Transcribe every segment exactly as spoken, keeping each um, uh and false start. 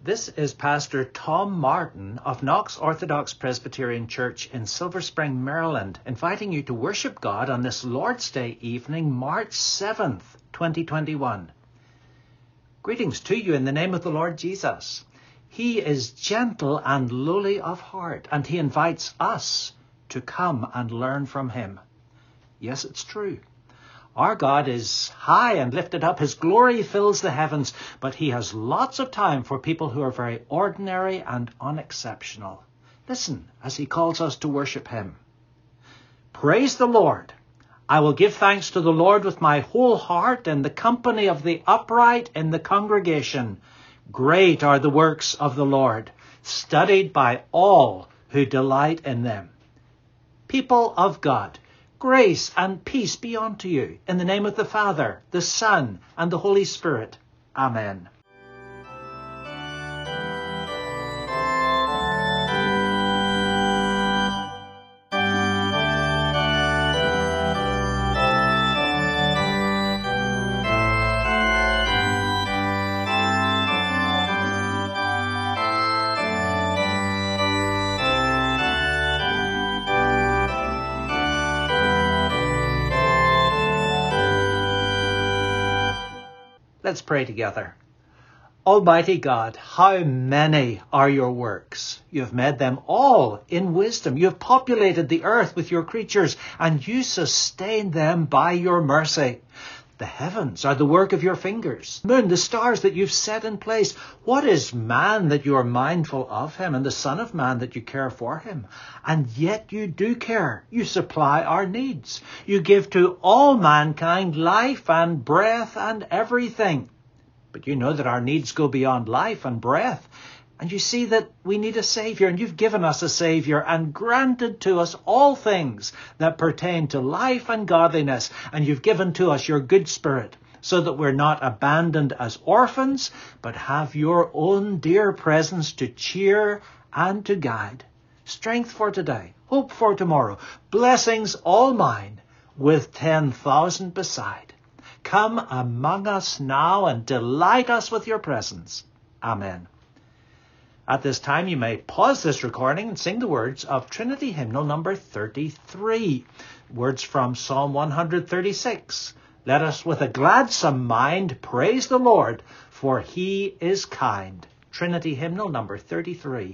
This is Pastor Tom Martin of Knox Orthodox Presbyterian Church in Silver Spring, Maryland, inviting you to worship God on this Lord's Day evening, March seventh, twenty twenty-one. Greetings to you in the name of the Lord Jesus. He is gentle and lowly of heart, and he invites us to come and learn from him. Yes, it's true. Our God is high and lifted up. His glory fills the heavens, but he has lots of time for people who are very ordinary and unexceptional. Listen as he calls us to worship him. Praise the Lord. I will give thanks to the Lord with my whole heart in the company of the upright in the congregation. Great are the works of the Lord, studied by all who delight in them. People of God, grace and peace be unto you, in the name of the Father, the Son, and the Holy Spirit. Amen. Let's pray together. Almighty God, how many are your works? You have made them all in wisdom. You have populated the earth with your creatures, and you sustain them by your mercy. The heavens are the work of your fingers. Moon, the stars that you've set in place. What is man that you are mindful of him, and the Son of Man that you care for him? And yet you do care. You supply our needs. You give to all mankind life and breath and everything. But you know that our needs go beyond life and breath. And you see that we need a Saviour, and you've given us a Saviour and granted to us all things that pertain to life and godliness. And you've given to us your good Spirit, so that we're not abandoned as orphans, but have your own dear presence to cheer and to guide. Strength for today, hope for tomorrow, blessings all mine, with ten thousand beside. Come among us now and delight us with your presence. Amen. At this time, you may pause this recording and sing the words of Trinity Hymnal number thirty-three. Words from Psalm one hundred thirty-six. Let us with a gladsome mind praise the Lord, for he is kind. Trinity Hymnal number thirty-three.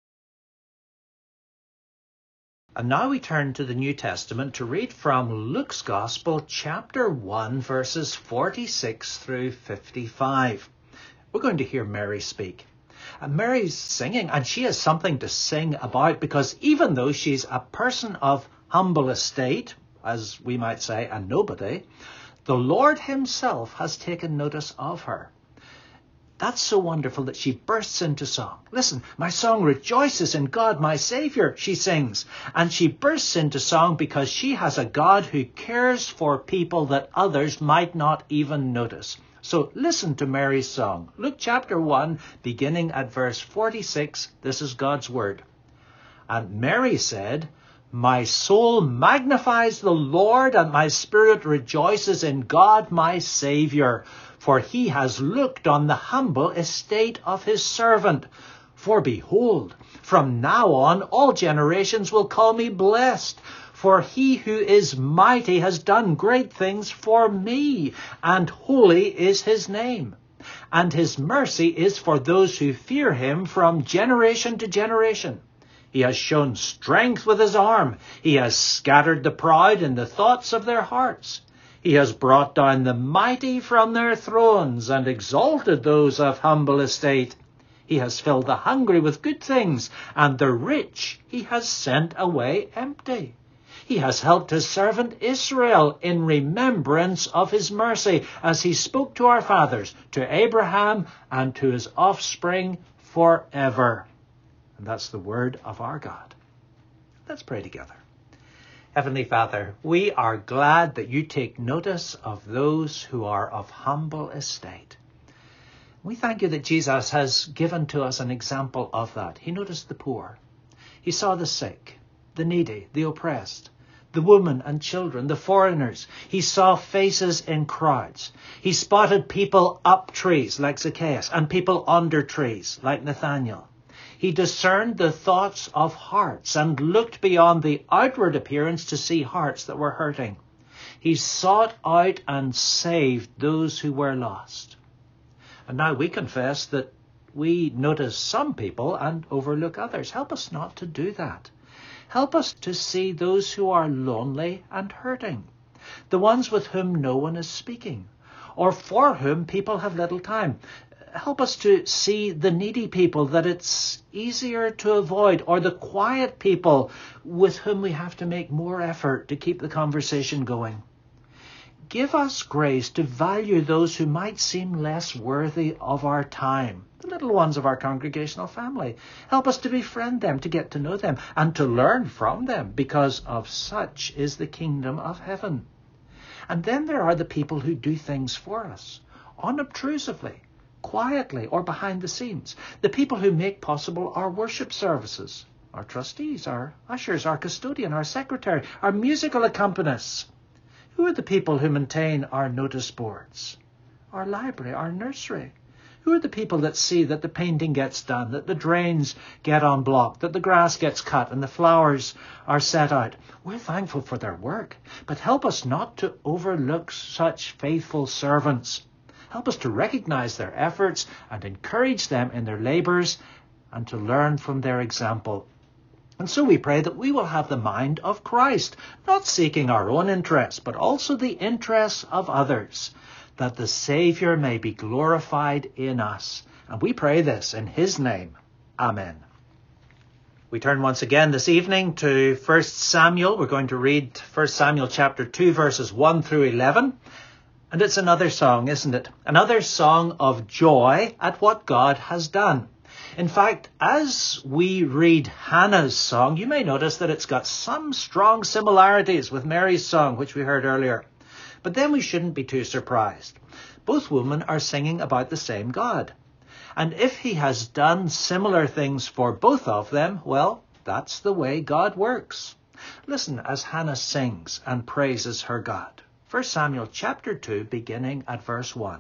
And now we turn to the New Testament to read from Luke's Gospel, chapter one, verses forty-six through fifty-five. We're going to hear Mary speak. And Mary's singing, and she has something to sing about, because even though she's a person of humble estate, as we might say, a nobody, the Lord himself has taken notice of her. That's so wonderful that she bursts into song. Listen, my song rejoices in God, my Saviour, she sings. And she bursts into song because she has a God who cares for people that others might not even notice. So listen to Mary's song. Luke chapter one, beginning at verse forty-six. This is God's word. And Mary said, my soul magnifies the Lord, and my spirit rejoices in God my Saviour. For he has looked on the humble estate of his servant. For behold, from now on all generations will call me blessed. For he who is mighty has done great things for me, and holy is his name. And his mercy is for those who fear him from generation to generation. He has shown strength with his arm. He has scattered the proud in the thoughts of their hearts. He has brought down the mighty from their thrones and exalted those of humble estate. He has filled the hungry with good things, and the rich he has sent away empty. He has helped his servant Israel in remembrance of his mercy, as he spoke to our fathers, to Abraham, and to his offspring forever. And that's the word of our God. Let's pray together. Heavenly Father, we are glad that you take notice of those who are of humble estate. We thank you that Jesus has given to us an example of that. He noticed the poor. He saw the sick, the needy, the oppressed, the women and children, the foreigners. He saw faces in crowds. He spotted people up trees like Zacchaeus and people under trees like Nathanael. He discerned the thoughts of hearts and looked beyond the outward appearance to see hearts that were hurting. He sought out and saved those who were lost. And now we confess that we notice some people and overlook others. Help us not to do that. Help us to see those who are lonely and hurting, the ones with whom no one is speaking, or for whom people have little time. Help us to see the needy people that it's easier to avoid, or the quiet people with whom we have to make more effort to keep the conversation going. Give us grace to value those who might seem less worthy of our time, the little ones of our congregational family. Help us to befriend them, to get to know them, and to learn from them, because of such is the kingdom of heaven. And then there are the people who do things for us, unobtrusively, quietly, or behind the scenes. The people who make possible our worship services, our trustees, our ushers, our custodian, our secretary, our musical accompanists. Who are the people who maintain our notice boards, our library, our nursery? Who are the people that see that the painting gets done, that the drains get unblocked, that the grass gets cut and the flowers are set out? We're thankful for their work, but help us not to overlook such faithful servants. Help us to recognize their efforts and encourage them in their labours and to learn from their example. And so we pray that we will have the mind of Christ, not seeking our own interests, but also the interests of others, that the Saviour may be glorified in us. And we pray this in his name. Amen. We turn once again this evening to First Samuel. We're going to read First Samuel chapter two, verses one through eleven. And it's another song, isn't it? Another song of joy at what God has done. In fact, as we read Hannah's song, you may notice that it's got some strong similarities with Mary's song, which we heard earlier. But then we shouldn't be too surprised. Both women are singing about the same God. And if he has done similar things for both of them, well, that's the way God works. Listen as Hannah sings and praises her God. First Samuel chapter two, beginning at verse one.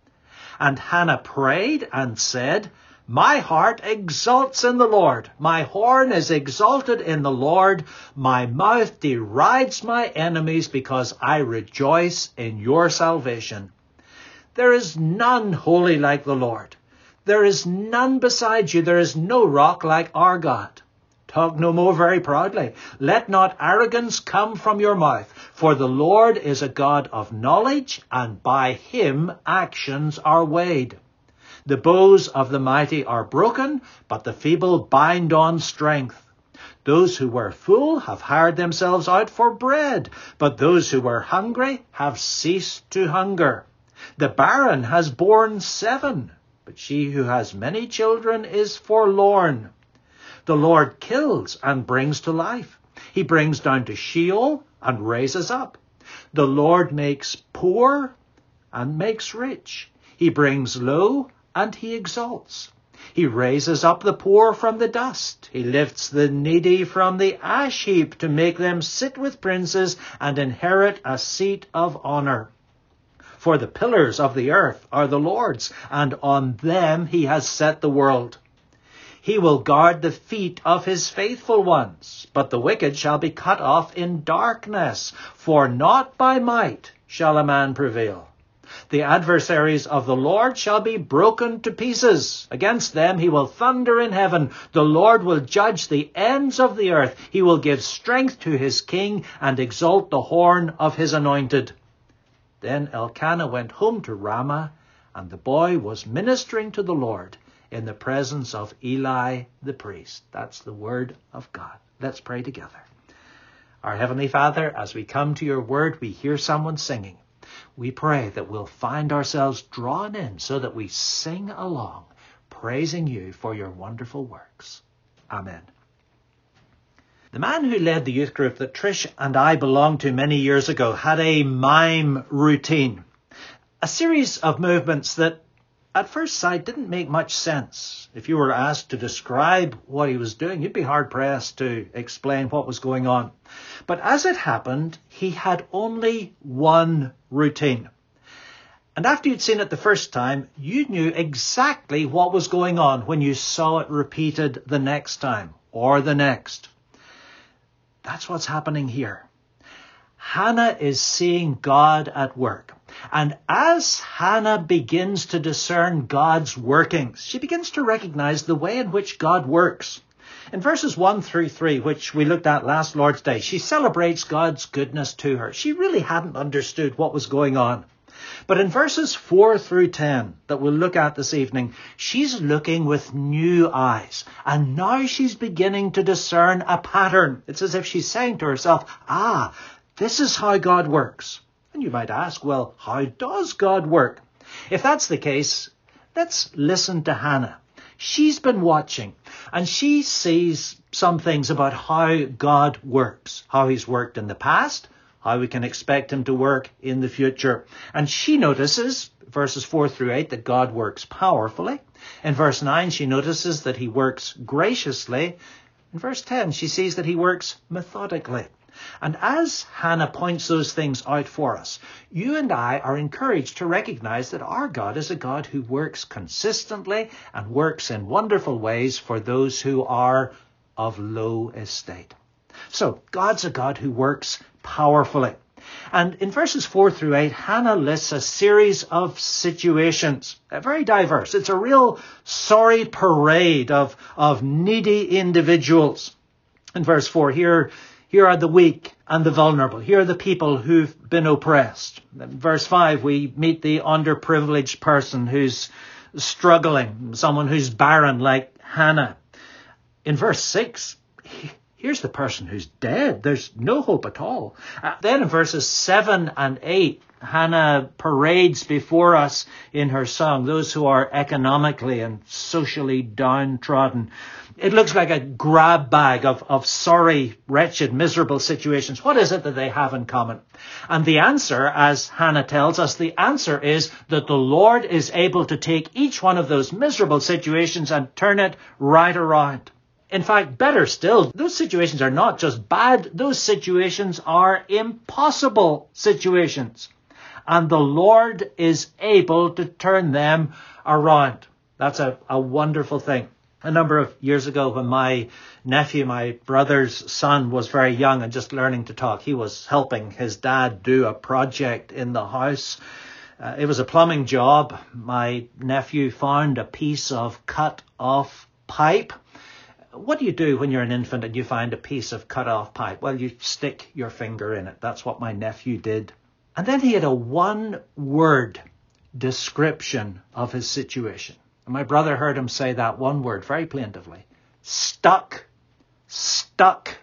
And Hannah prayed and said, My heart exults in the Lord. My horn is exalted in the Lord. My mouth derides my enemies because I rejoice in your salvation. There is none holy like the Lord. There is none beside you. There is no rock like our God. Talk no more very proudly. Let not arrogance come from your mouth. For the Lord is a God of knowledge, and by him actions are weighed. The bows of the mighty are broken, but the feeble bind on strength. Those who were full have hired themselves out for bread, but those who were hungry have ceased to hunger. The barren has borne seven, but she who has many children is forlorn. The Lord kills and brings to life. He brings down to Sheol and raises up. The Lord makes poor and makes rich. He brings low and he exalts. He raises up the poor from the dust. He lifts the needy from the ash heap to make them sit with princes and inherit a seat of honor. For the pillars of the earth are the Lord's, and on them he has set the world. He will guard the feet of his faithful ones, but the wicked shall be cut off in darkness, for not by might shall a man prevail. The adversaries of the Lord shall be broken to pieces. Against them he will thunder in heaven. The Lord will judge the ends of the earth. He will give strength to his king and exalt the horn of his anointed. Then Elkanah went home to Ramah, and the boy was ministering to the Lord in the presence of Eli the priest. That's the word of God. Let's pray together. Our Heavenly Father, as we come to your word, we hear someone singing. We pray that we'll find ourselves drawn in so that we sing along, praising you for your wonderful works. Amen. The man who led the youth group that Trish and I belonged to many years ago had a mime routine, a series of movements that at first sight didn't make much sense. If you were asked to describe what he was doing, you'd be hard-pressed to explain what was going on. But as it happened, he had only one routine. And after you'd seen it the first time, you knew exactly what was going on when you saw it repeated the next time or the next. That's what's happening here. Hannah is seeing God at work. And as Hannah begins to discern God's workings, she begins to recognize the way in which God works. In verses one through three, which we looked at last Lord's Day, she celebrates God's goodness to her. She really hadn't understood what was going on. But in verses four through ten that we'll look at this evening, she's looking with new eyes. And now she's beginning to discern a pattern. It's as if she's saying to herself, ah, this is how God works. And you might ask, well, how does God work? If that's the case, let's listen to Hannah. She's been watching and she sees some things about how God works, how he's worked in the past, how we can expect him to work in the future. And she notices, verses four through eight, that God works powerfully. In verse nine, she notices that he works graciously. In verse ten, she sees that he works methodically. And as Hannah points those things out for us, you and I are encouraged to recognize that our God is a God who works consistently and works in wonderful ways for those who are of low estate. So God's a God who works powerfully. And in verses four through eight, Hannah lists a series of situations, very diverse. It's a real sorry parade of, of needy individuals. In verse four, here, here are the weak and the vulnerable. Here are the people who've been oppressed. In verse five, we meet the underprivileged person who's struggling, someone who's barren like Hannah. In verse six, here's the person who's dead. There's no hope at all. Uh, then in verses seven and eight, Hannah parades before us in her song those who are economically and socially downtrodden. It looks like a grab bag of, of sorry, wretched, miserable situations. What is it that they have in common? And the answer, as Hannah tells us, the answer is that the Lord is able to take each one of those miserable situations and turn it right around. In fact, better still, those situations are not just bad, those situations are impossible situations. And the Lord is able to turn them around. That's a, a wonderful thing. A number of years ago, when my nephew, my brother's son, was very young and just learning to talk, he was helping his dad do a project in the house. Uh, it was a plumbing job. My nephew found a piece of cut off pipe. What do you do when you're an infant and you find a piece of cut off pipe? Well, you stick your finger in it. That's what my nephew did. And then he had a one word description of his situation. And my brother heard him say that one word very plaintively. Stuck. Stuck.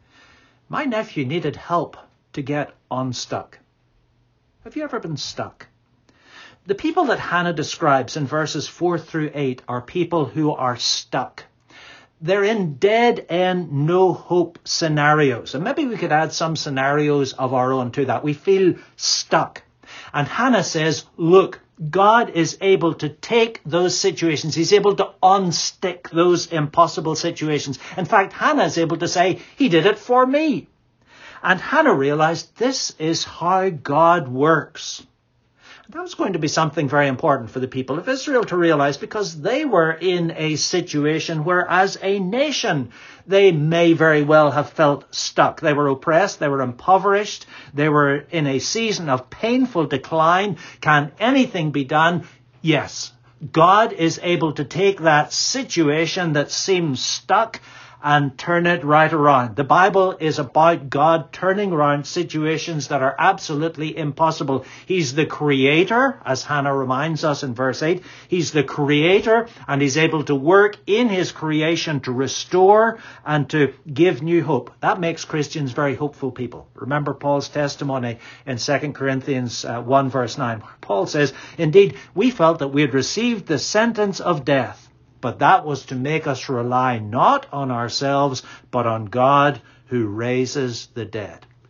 My nephew needed help to get unstuck. Have you ever been stuck? The people that Hannah describes in verses four through eight are people who are stuck. They're in dead-end, no-hope scenarios. And maybe we could add some scenarios of our own to that. We feel stuck. And Hannah says, look, God is able to take those situations. He's able to unstick those impossible situations. In fact, Hannah is able to say, he did it for me. And Hannah realized this is how God works. That was going to be something very important for the people of Israel to realize, because they were in a situation where, as a nation, they may very well have felt stuck. They were oppressed. They were impoverished. They were in a season of painful decline. Can anything be done? Yes. God is able to take that situation that seems stuck and turn it right around. The Bible is about God turning around situations that are absolutely impossible. He's the creator, as Hannah reminds us in verse eight. He's the creator, and he's able to work in his creation to restore and to give new hope. That makes Christians very hopeful people. Remember Paul's testimony in Second Corinthians one verse nine. Paul says, indeed, we felt that we had received the sentence of death, but that was to make us rely not on ourselves, but on God who raises the dead.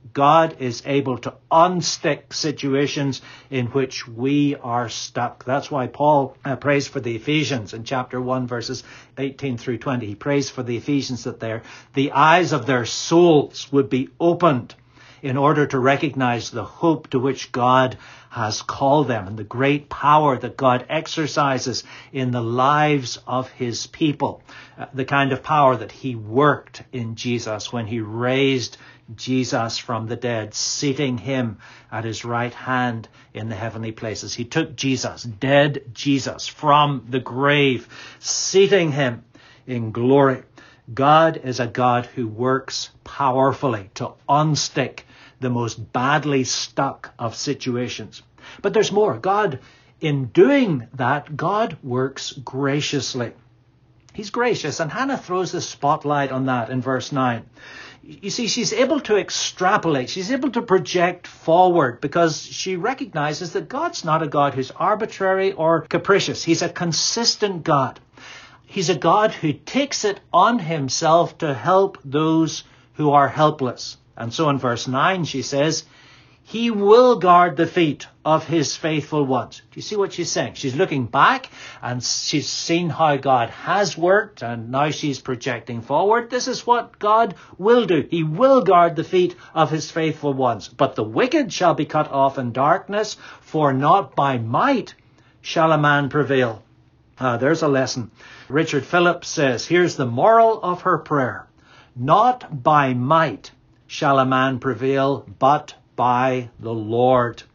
God is able to unstick situations in which we are stuck. That's why Paul uh, prays for the Ephesians in chapter one, verses eighteen through twenty. He prays for the Ephesians that their, the eyes of their souls would be opened in order to recognize the hope to which God has called them and the great power that God exercises in the lives of his people. Uh, the kind of power that he worked in Jesus when he raised Jesus from the dead, seating him at his right hand in the heavenly places. He took Jesus, dead Jesus, from the grave, seating him in glory. God is a God who works powerfully to unstick the most badly stuck of situations. But there's more. God, in doing that, God works graciously. He's gracious, and Hannah throws the spotlight on that in verse nine. You see, she's able to extrapolate. She's able to project forward because she recognizes that God's not a God who's arbitrary or capricious. He's a consistent God. He's a God who takes it on himself to help those who are helpless. And so in verse nine, she says, he will guard the feet of his faithful ones. Do you see what she's saying? She's looking back and she's seen how God has worked, and now she's projecting forward. This is what God will do. He will guard the feet of his faithful ones. But the wicked shall be cut off in darkness, for not by might shall a man prevail. Ah, there's a lesson. Richard Phillips says, here's the moral of her prayer. Not by might shall a man prevail, but by the Lord.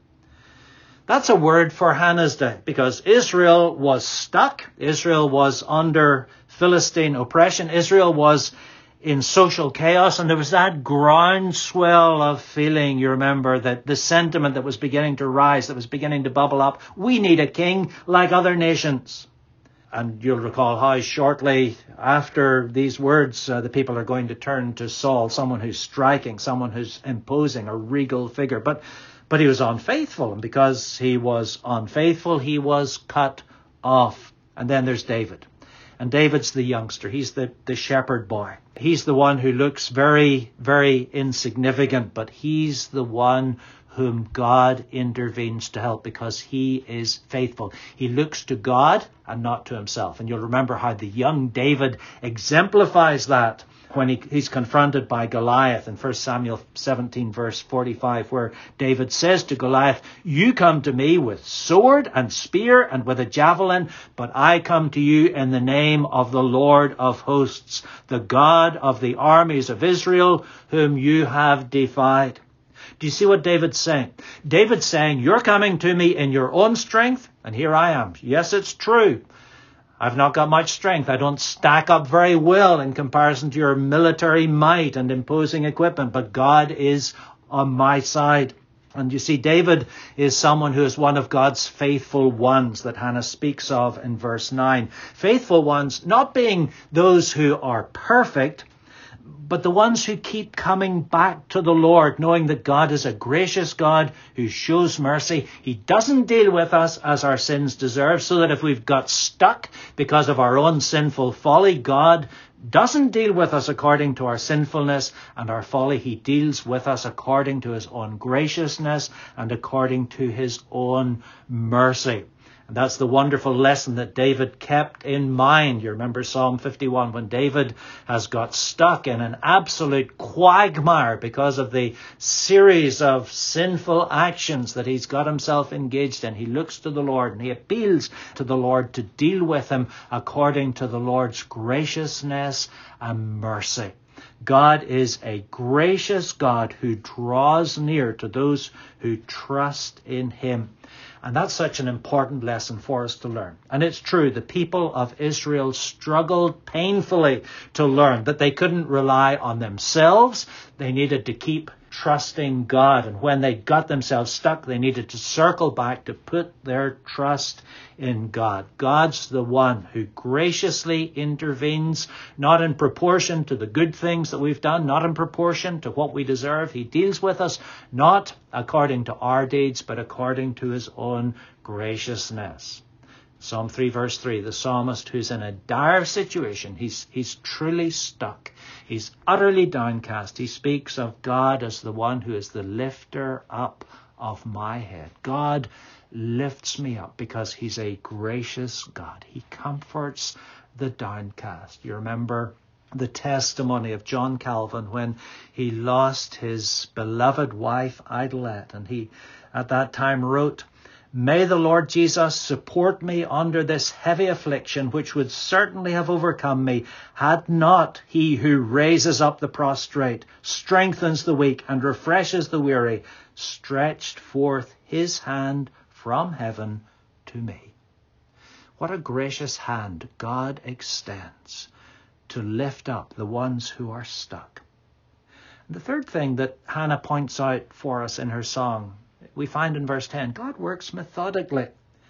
That's a word for Hannah's day, because Israel was stuck. Israel was under Philistine oppression. Israel was in social chaos, and there was that groundswell of feeling, you remember, that the sentiment that was beginning to rise, that was beginning to bubble up. We need a king like other nations. And you'll recall how shortly after these words, uh, the people are going to turn to Saul, someone who's striking, someone who's imposing, a regal figure. But but he was unfaithful, and because he was unfaithful, he was cut off. And then there's David. And David's the youngster. He's the, the shepherd boy. He's the one who looks very, very insignificant, but he's the one whom God intervenes to help because he is faithful. He looks to God and not to himself. And you'll remember how the young David exemplifies that when he, he's confronted by Goliath in First Samuel seventeen, verse forty-five, where David says to Goliath, you come to me with sword and spear and with a javelin, but I come to you in the name of the Lord of hosts, the God of the armies of Israel, whom you have defied. Do you see what David's saying? David's saying, you're coming to me in your own strength, and here I am. Yes, it's true. I've not got much strength. I don't stack up very well in comparison to your military might and imposing equipment, but God is on my side. And you see, David is someone who is one of God's faithful ones that Hannah speaks of in verse nine. Faithful ones, not being those who are perfect, but the ones who keep coming back to the Lord, knowing that God is a gracious God who shows mercy. He doesn't deal with us as our sins deserve, so that if we've got stuck because of our own sinful folly, God doesn't deal with us according to our sinfulness and our folly. He deals with us according to his own graciousness and according to his own mercy. And that's the wonderful lesson that David kept in mind. You remember Psalm fifty-one, when David has got stuck in an absolute quagmire because of the series of sinful actions that he's got himself engaged in. He looks to the Lord and he appeals to the Lord to deal with him according to the Lord's graciousness and mercy. God is a gracious God who draws near to those who trust in him. And that's such an important lesson for us to learn. And it's true, the people of Israel struggled painfully to learn that they couldn't rely on themselves. They needed to keep trusting God. And when they got themselves stuck, they needed to circle back to put their trust in God. God's the one who graciously intervenes, not in proportion to the good things that we've done, not in proportion to what we deserve. He deals with us not according to our deeds, but according to his own graciousness. Psalm three verse three, the psalmist who's in a dire situation, he's, he's truly stuck. He's utterly downcast. He speaks of God as the one who is the lifter up of my head. God lifts me up because he's a gracious God. He comforts the downcast. You remember the testimony of John Calvin when he lost his beloved wife Idelette, and he at that time wrote, "May the Lord Jesus support me under this heavy affliction, which would certainly have overcome me, had not he who raises up the prostrate, strengthens the weak, and refreshes the weary, stretched forth his hand from heaven to me." What a gracious hand God extends to lift up the ones who are stuck. And the third thing that Hannah points out for us in her song, we find in verse ten, God works methodically.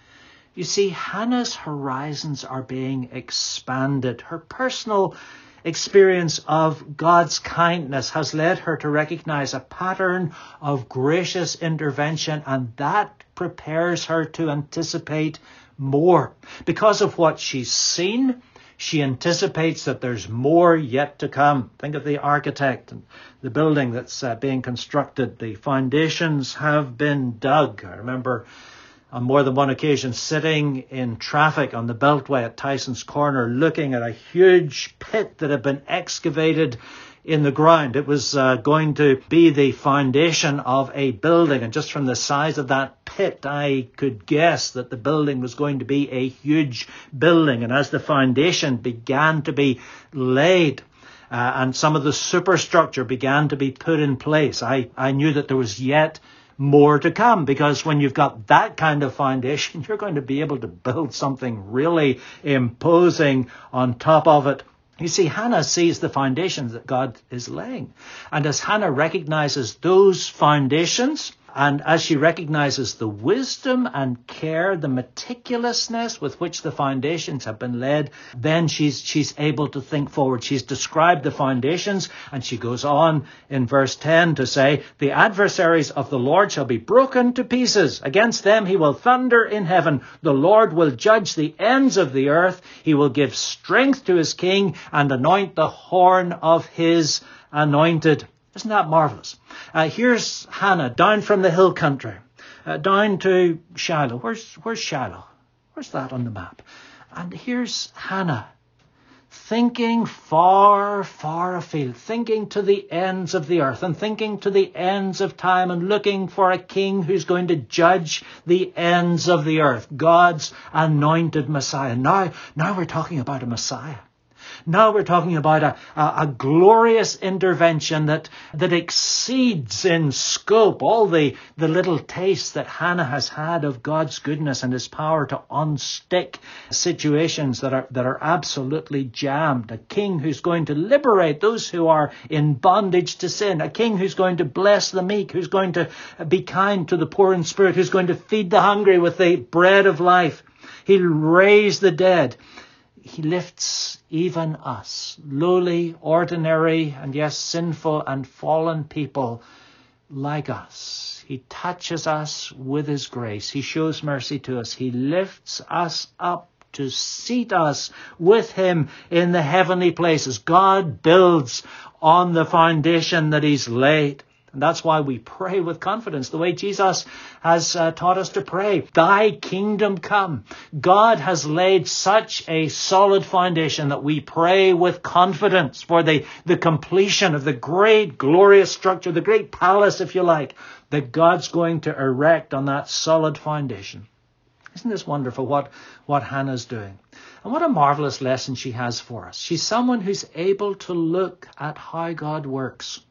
You see, Hannah's horizons are being expanded. Her personal experience of God's kindness has led her to recognize a pattern of gracious intervention, and that prepares her to anticipate more. Because of what she's seen, she anticipates that there's more yet to come. Think of the architect and the building that's uh, being constructed. The foundations have been dug. I remember on more than one occasion sitting in traffic on the Beltway at Tyson's Corner looking at a huge pit that had been excavated in the ground. It was uh, going to be the foundation of a building, and just from the size of that pit I could guess that the building was going to be a huge building. And as the foundation began to be laid uh, and some of the superstructure began to be put in place, I, I knew that there was yet more to come, because when you've got that kind of foundation, you're going to be able to build something really imposing on top of it. You see, Hannah sees the foundations that God is laying. And as Hannah recognizes those foundations, and as she recognizes the wisdom and care, the meticulousness with which the foundations have been laid, then she's she's able to think forward. She's described the foundations, and she goes on in verse ten to say, "The adversaries of the Lord shall be broken to pieces. Against them he will thunder in heaven. The Lord will judge the ends of the earth. He will give strength to his king and anoint the horn of his anointed." Isn't that marvelous? Uh, here's Hannah down from the hill country, uh, down to Shiloh. Where's, where's Shiloh? Where's that on the map? And here's Hannah thinking far, far afield, thinking to the ends of the earth and thinking to the ends of time and looking for a king who's going to judge the ends of the earth, God's anointed Messiah. Now, now we're talking about a Messiah. Now we're talking about a, a, a glorious intervention that, that exceeds in scope all the, the little tastes that Hannah has had of God's goodness and his power to unstick situations that are, that are absolutely jammed. A king who's going to liberate those who are in bondage to sin. A king who's going to bless the meek, who's going to be kind to the poor in spirit, who's going to feed the hungry with the bread of life. He'll raise the dead. He lifts even us, lowly, ordinary, and yes, sinful and fallen people like us. He touches us with his grace. He shows mercy to us. He lifts us up to seat us with him in the heavenly places. God builds on the foundation that he's laid. And that's why we pray with confidence, the way Jesus has uh, taught us to pray. Thy kingdom come. God has laid such a solid foundation that we pray with confidence for the, the completion of the great glorious structure, the great palace, if you like, that God's going to erect on that solid foundation. Isn't this wonderful what, what Hannah's doing? And what a marvelous lesson she has for us. She's someone who's able to look at how God works.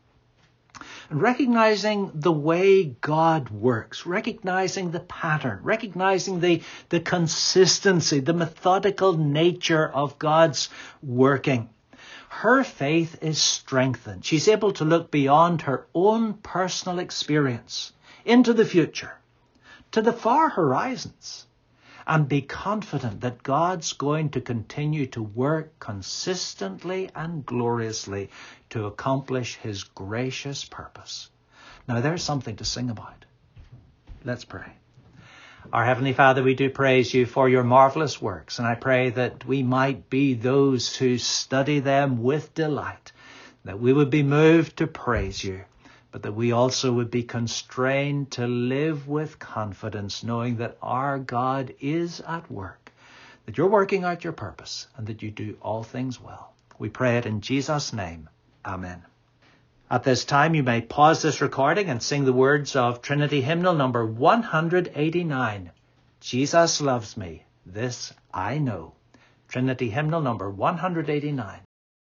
Recognizing the way God works, recognizing the pattern, recognizing the, the consistency, the methodical nature of God's working. Her faith is strengthened. She's able to look beyond her own personal experience into the future, to the far horizons, and be confident that God's going to continue to work consistently and gloriously to accomplish his gracious purpose. Now there's something to sing about. Let's pray. Our Heavenly Father, we do praise you for your marvellous works, and I pray that we might be those who study them with delight, that we would be moved to praise you, but that we also would be constrained to live with confidence, knowing that our God is at work, that you're working out your purpose, and that you do all things well. We pray it in Jesus' name. Amen. At this time, you may pause this recording and sing the words of Trinity Hymnal number one hundred eighty-nine. Jesus loves me, this I know. Trinity Hymnal number one hundred eighty-nine.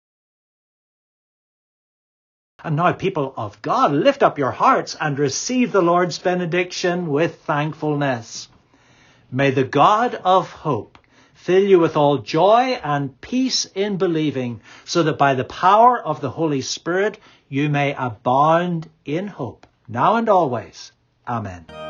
And now, people of God, lift up your hearts and receive the Lord's benediction with thankfulness. May the God of hope fill you with all joy and peace in believing, so that by the power of the Holy Spirit you may abound in hope, now and always. Amen.